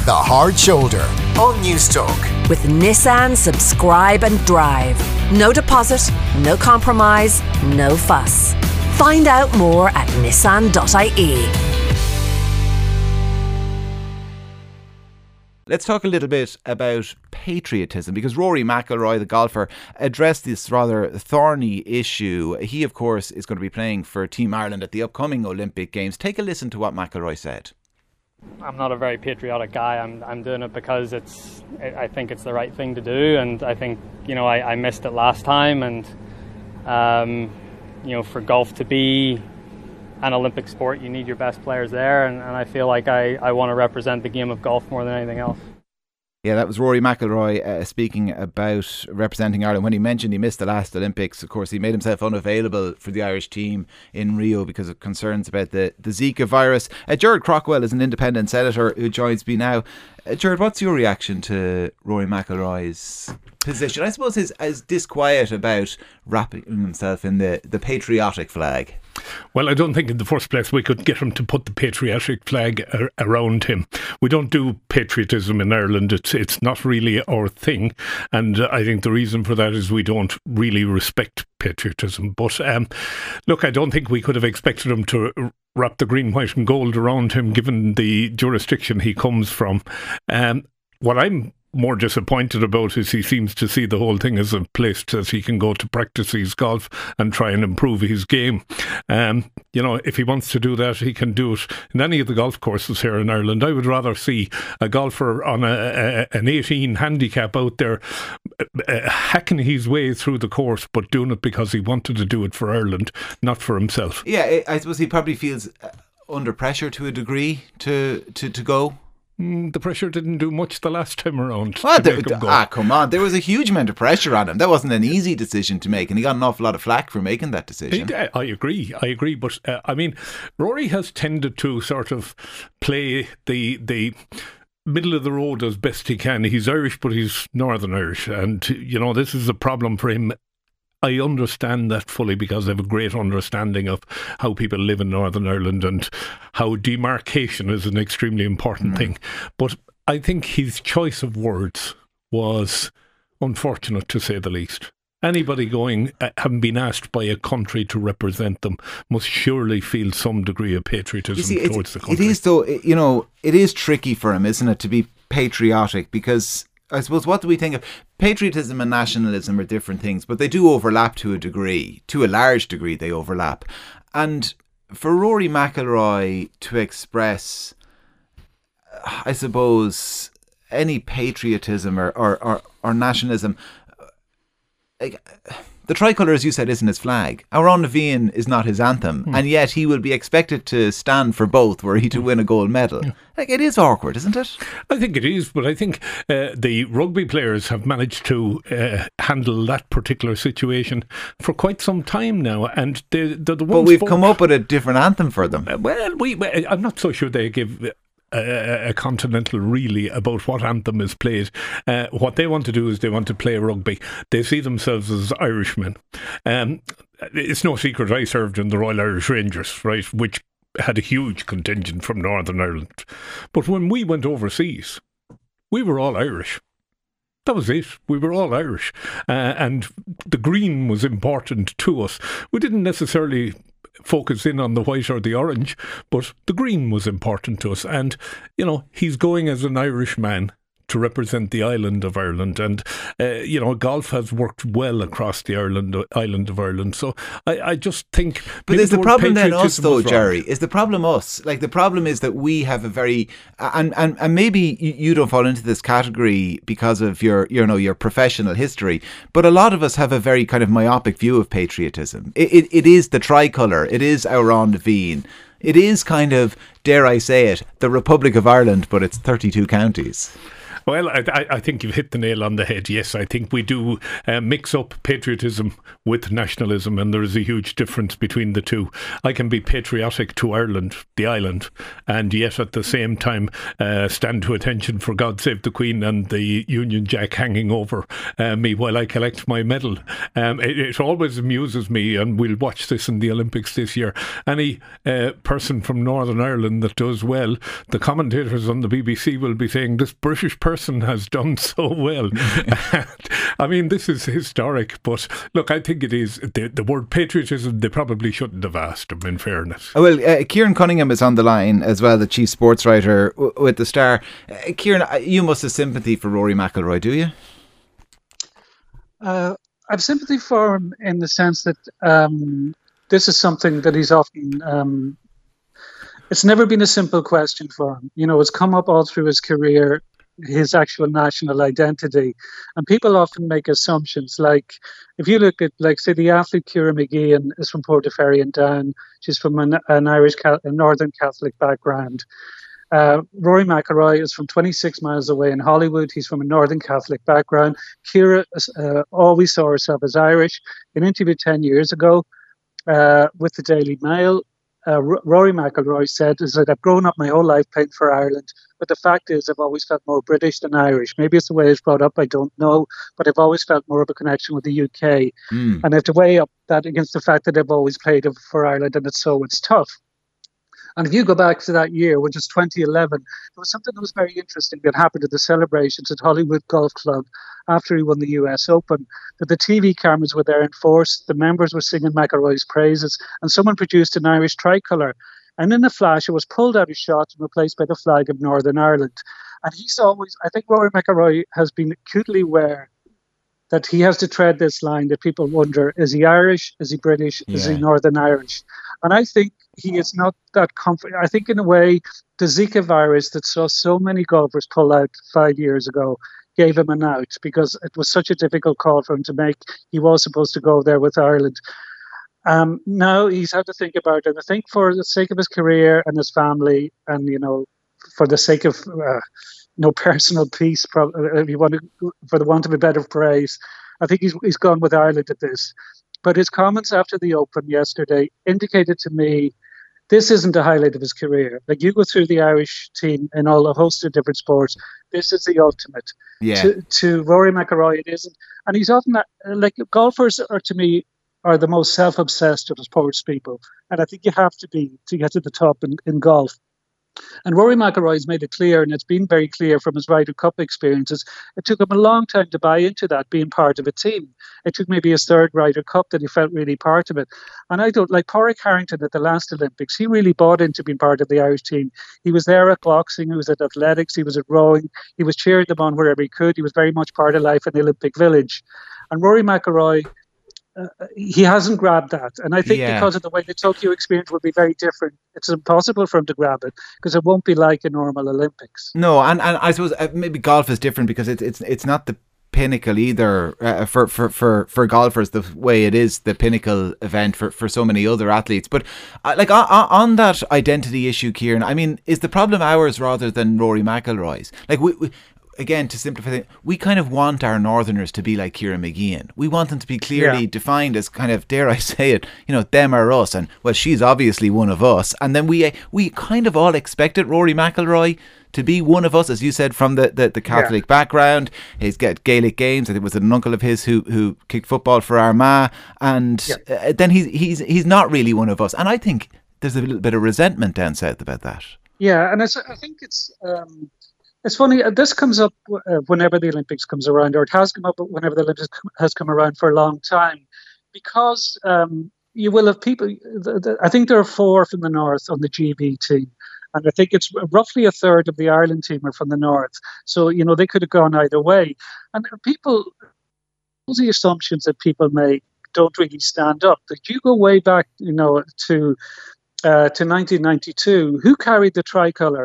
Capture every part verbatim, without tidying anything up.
The Hard Shoulder on Newstalk. With Nissan Subscribe and Drive. No deposit, no compromise, no fuss. Find out more at nissan dot I E. Let's talk a little bit about patriotism, because Rory McIlroy, the golfer, addressed this rather thorny issue. He, of course, is going to be playing for Team Ireland at the upcoming Olympic Games. Take a listen to what McIlroy said. I'm not a very patriotic guy. I'm I'm doing it because it's I think it's the right thing to do, and I think you know I, I missed it last time, and um, you know for golf to be an Olympic sport, you need your best players there, and, and I feel like I, I want to represent the game of golf more than anything else. Yeah, that was Rory McIlroy uh, speaking about representing Ireland. When he mentioned he missed the last Olympics, of course, he made himself unavailable for the Irish team in Rio because of concerns about the, the Zika virus. Uh, Gerard Crockwell is an independent senator who joins me now. Uh, Gerard, what's your reaction to Rory McIlroy's position? I suppose he's as disquiet about wrapping himself in the, the patriotic flag. Well, I don't think in the first place we could get him to put the patriotic flag ar- around him. We don't do patriotism in Ireland. It's it's not really our thing. And uh, I think the reason for that is we don't really respect patriotism. But um, look, I don't think we could have expected him to wrap the green, white and gold around him given the jurisdiction he comes from. Um, what I'm more disappointed about is he seems to see the whole thing as a place that he can go to practice his golf and try and improve his game. Um, you know, if he wants to do that, he can do it in any of the golf courses here in Ireland. I would rather see a golfer on a, a, an eighteen handicap out there uh, hacking his way through the course, but doing it because he wanted to do it for Ireland, not for himself. Yeah, I suppose he probably feels under pressure to a degree to, to, to go. Mm, the pressure didn't do much the last time around. Well, there, ah, come on. There was a huge amount of pressure on him. That wasn't an easy decision to make, and he got an awful lot of flack for making that decision. He, I agree. I agree. But, uh, I mean, Rory has tended to sort of play the the middle of the road as best he can. He's Irish, but he's Northern Irish. And, you know, this is a problem for him. I understand that fully because I have a great understanding of how people live in Northern Ireland and how demarcation is an extremely important mm. thing. But I think his choice of words was unfortunate, to say the least. Anybody going, uh, having been asked by a country to represent them, must surely feel some degree of patriotism see, towards the country. It is, though, you know, it is tricky for him, isn't it, to be patriotic, because I suppose, what do we think of? Patriotism and nationalism are different things, but they do overlap to a degree. To a large degree, they overlap. And for Rory McIlroy to express, I suppose, any patriotism or, or, or, or nationalism, like, the tricolour, as you said, isn't his flag. Our Own Naveen is not his anthem. Mm. And yet he will be expected to stand for both were he to win a gold medal. Yeah. Like, it is awkward, isn't it? I think it is, but I think uh, the rugby players have managed to uh, handle that particular situation for quite some time now. And they're, they're the ones. But we've come up with a different anthem for them. Uh, well, we, I'm not so sure they give A, a continental really about what anthem is played. Uh, what they want to do is they want to play rugby. They see themselves as Irishmen. Um, it's no secret I served in the Royal Irish Rangers, right, which had a huge contingent from Northern Ireland. But when we went overseas, we were all Irish. That was it. We were all Irish. Uh, and the green was important to us. We didn't necessarily focus in on the white or the orange, but the green was important to us. And, you know, he's going as an Irishman to represent the island of Ireland. And, uh, you know, golf has worked well across the Ireland island of Ireland. So I, I just think... But is the problem then us, though, Jerry? Is the problem us? Like, the problem is that we have a very... And, and, and maybe you don't fall into this category because of your, you know, your professional history, but a lot of us have a very kind of myopic view of patriotism. It, it, it is the tricolour. It is Our Own Naveen. It is kind of, dare I say it, the Republic of Ireland, but it's thirty-two counties. Well, I, I, I think you've hit the nail on the head. Yes, I think we do uh, mix up patriotism with nationalism, and there is a huge difference between the two. I can be patriotic to Ireland, the island, and yet at the same time uh, stand to attention for God Save the Queen and the Union Jack hanging over uh, me while I collect my medal. Um, it, it always amuses me, and we'll watch this in the Olympics this year. Any uh, person from Northern Ireland that does well, the commentators on the B B C will be saying, this British person has done so well. I mean, this is historic, but look, I think it is. The, the word patriotism, they probably shouldn't have asked him, in fairness. Oh, well, uh, Kieran Cunningham is on the line as well, the chief sports writer w- with the Star. Uh, Kieran, you must have sympathy for Rory McIlroy, do you? Uh, I have sympathy for him in the sense that um, this is something that he's often... Um, it's never been a simple question for him. You know, it's come up all through his career, his actual national identity. And people often make assumptions, like if you look at, like, say, the athlete Ciara McGeehan is from Portaferry and Down. She's from an, an Irish, a Northern Catholic background. Uh, Rory McIlroy is from twenty-six miles away in Hollywood. He's from a Northern Catholic background. Ciara uh, always saw herself as Irish. In an interview ten years ago uh, with the Daily Mail, Uh, R- Rory McIlroy said, is that I've grown up my whole life playing for Ireland, but the fact is I've always felt more British than Irish. Maybe it's the way I was brought up, I don't know, but I've always felt more of a connection with the U K. Mm. And I have to weigh up that against the fact that I've always played for Ireland, and it's so it's tough. And if you go back to that year, which is twenty eleven, there was something that was very interesting that happened at the celebrations at Hollywood Golf Club after he won the U S Open, that the T V cameras were there in force, the members were singing McIlroy's praises, and someone produced an Irish tricolour. And in a flash, it was pulled out of shot and replaced by the flag of Northern Ireland. And he's always, I think Rory McIlroy has been acutely aware that he has to tread this line that people wonder, is he Irish, is he British, yeah. is he Northern Irish? And I think he is not that comfortable. I think in a way, the Zika virus that saw so many golfers pull out five years ago gave him an out, because it was such a difficult call for him to make. He was supposed to go there with Ireland. Um, now he's had to think about it. And I think for the sake of his career and his family, and, you know, for the sake of uh, no personal peace, if you want to, for the want of a better phrase, I think he's he's gone with Ireland at this. But his comments after the Open yesterday indicated to me this isn't a highlight of his career. Like, you go through the Irish team in all a host of different sports, this is the ultimate. Yeah. To, to Rory McIlroy, it isn't. And he's often, like, golfers are, to me, are the most self-obsessed of the sports people. And I think you have to be to get to the top in, in golf. And Rory McIlroy has made it clear, and it's been very clear from his Ryder Cup experiences, it took him a long time to buy into that, being part of a team. It took maybe his third Ryder Cup that he felt really part of it. And I don't, like Pádraig Harrington at the last Olympics, he really bought into being part of the Irish team. He was there at boxing, he was at athletics, he was at rowing, he was cheering them on wherever he could. He was very much part of life in the Olympic Village. And Rory McIlroy, Uh, he hasn't grabbed that. And I think yeah. because of the way the Tokyo experience will be very different, it's impossible for him to grab it, because it won't be like a normal Olympics. No, and, and I suppose uh, maybe golf is different because it, it's it's not the pinnacle either uh, for, for, for, for golfers the way it is the pinnacle event for, for so many other athletes. But uh, like on, on that identity issue, Kieran, I mean, is the problem ours rather than Rory McIlroy's? Like we... we Again, to simplify it, we kind of want our Northerners to be like Ciara McGeehan. We want them to be clearly yeah. defined as kind of, dare I say it, you know, them or us. And, well, she's obviously one of us. And then we we kind of all expected Rory McIlroy to be one of us, as you said, from the, the, the Catholic yeah. background. He's got Gaelic games. I think it was an uncle of his who who kicked football for Armagh. And yeah. uh, then he's, he's, he's not really one of us. And I think there's a little bit of resentment down south about that. Yeah, and it's, I think it's... Um, It's funny, this comes up uh, whenever the Olympics comes around, or it has come up whenever the Olympics has come around for a long time, because um, you will have people, the, the, I think there are four from the north on the G B team, and I think it's roughly a third of the Ireland team are from the north. So, you know, they could have gone either way. And people, those are the assumptions that people make don't really stand up. That you go way back, you know, to uh, to nineteen ninety-two, who carried the tricolour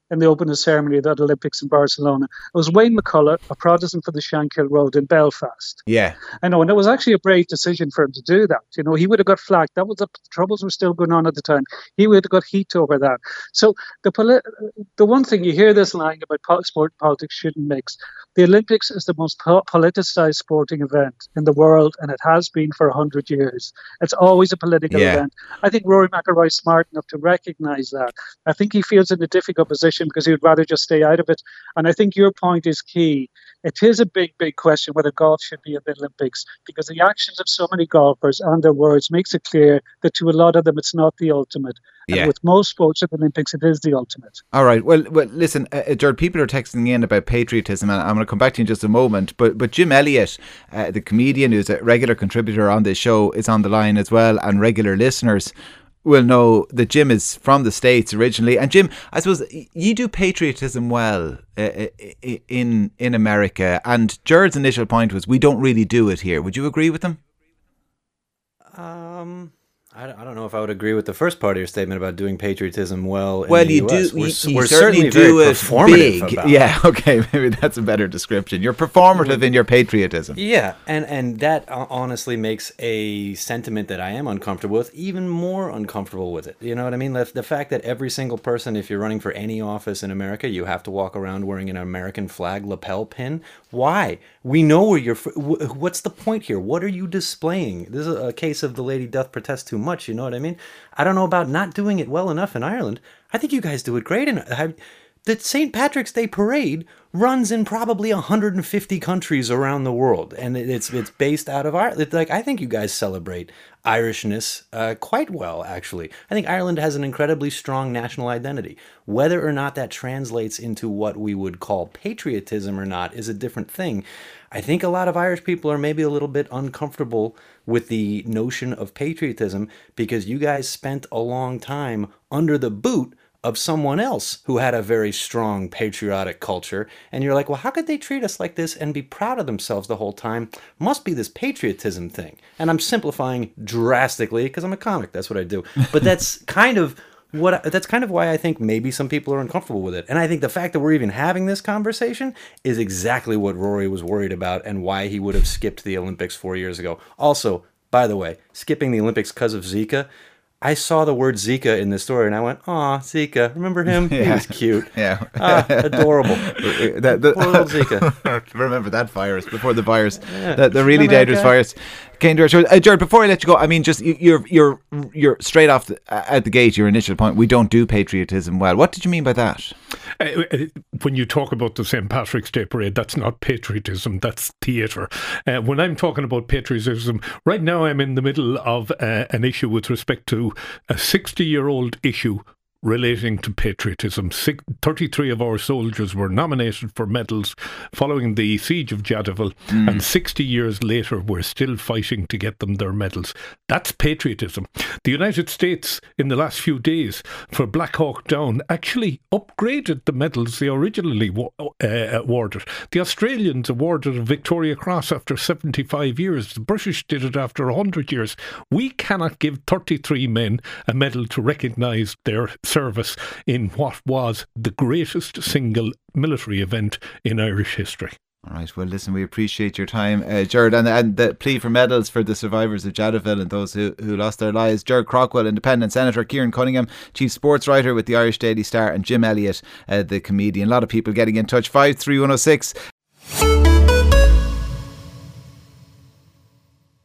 in the opening ceremony of the Olympics in Barcelona. It was Wayne McCullough, a Protestant for the Shankill Road in Belfast. Yeah. I know, and it was actually a brave decision for him to do that. You know, he would have got flack. That was the troubles were still going on at the time. He would have got heat over that. So the poli- the one thing you hear this line about po- sport and politics shouldn't mix. The Olympics is the most po- politicized sporting event in the world, and it has been for a hundred years. It's always a political Yeah. event. I think Rory McIlroy is smart enough to recognise that. I think he feels in a difficult position because he would rather just stay out of it. And I think your point is key. It is a big, big question whether golf should be at the Olympics, because the actions of so many golfers and their words makes it clear that to a lot of them it's not the ultimate. Yeah. And with most sports at the Olympics, it is the ultimate. All right. Well, well, listen, uh, Jared, people are texting in about patriotism, and I'm going to come back to you in just a moment. But but Jim Elliott, uh, the comedian who's a regular contributor on this show, is on the line as well, and regular listeners will know that Jim is from the States originally. And Jim, I suppose you do patriotism well uh, in in America. And Jared's initial point was we don't really do it here. Would you agree with them? Um. I don't know if I would agree with the first part of your statement about doing patriotism well in well, the you U S. do. We're, you, you we're certainly, certainly do very it performative big. about Yeah, it. okay, maybe that's a better description. You're performative in your patriotism. Yeah, and, and that honestly makes a sentiment that I am uncomfortable with even more uncomfortable with it. You know what I mean? The, the fact that every single person, if you're running for any office in America, you have to walk around wearing an American flag lapel pin. Why? We know where you're... What's the point here? What are you displaying? This is a case of the lady doth protest too much, you know what I mean? I don't know about not doing it well enough in Ireland. I think you guys do it great. In, I, the Saint Patrick's Day parade runs in probably one hundred fifty countries around the world, and it's it's based out of Ireland. It's like I think you guys celebrate Irishness uh, quite well, actually. I think Ireland has an incredibly strong national identity. Whether or not that translates into what we would call patriotism or not is a different thing. I think a lot of Irish people are maybe a little bit uncomfortable with the notion of patriotism because you guys spent a long time under the boot of someone else who had a very strong patriotic culture. And you're like, well, how could they treat us like this and be proud of themselves the whole time? Must be this patriotism thing. And I'm simplifying drastically because I'm a comic. That's what I do. But that's kind of what that's kind of why I think maybe some people are uncomfortable with it. And I think the fact that we're even having this conversation is exactly what Rory was worried about and why he would have skipped the Olympics four years ago. Also, by the way, skipping the Olympics because of Zika, I saw the word Zika in this story and I went, aw, Zika, remember him? Yeah. He was cute. Yeah. Ah, adorable. that, the, Poor little Zika. Remember that virus, before the virus, yeah. the, the really dangerous virus came to our show. Uh, Jared, before I let you go, I mean, just you, you're you're you're straight off the, uh, at the gate, your initial point, we don't do patriotism well. What did you mean by that? Uh, when you talk about the Saint Patrick's Day parade, that's not patriotism, that's theatre. Uh, when I'm talking about patriotism, right now I'm in the middle of uh, an issue with respect to a sixty-year-old issue relating to patriotism. Six, thirty-three of our soldiers were nominated for medals following the siege of Jadotville, mm. and sixty years later we're still fighting to get them their medals. That's patriotism. The United States in the last few days for Black Hawk Down actually upgraded the medals they originally wa- uh, awarded. The Australians awarded a Victoria Cross after seventy-five years. The British did it after one hundred years. We cannot give thirty-three men a medal to recognise their service in what was the greatest single military event in Irish history. All right, well, listen, we appreciate your time, uh, Jared, and, and the plea for medals for the survivors of Jadotville and those who, who lost their lives. Jared Craughwell, Independent Senator, Kieran Cunningham, Chief Sports Writer with the Irish Daily Star, and Jim Elliott, uh, the comedian. A lot of people getting in touch. five three one oh six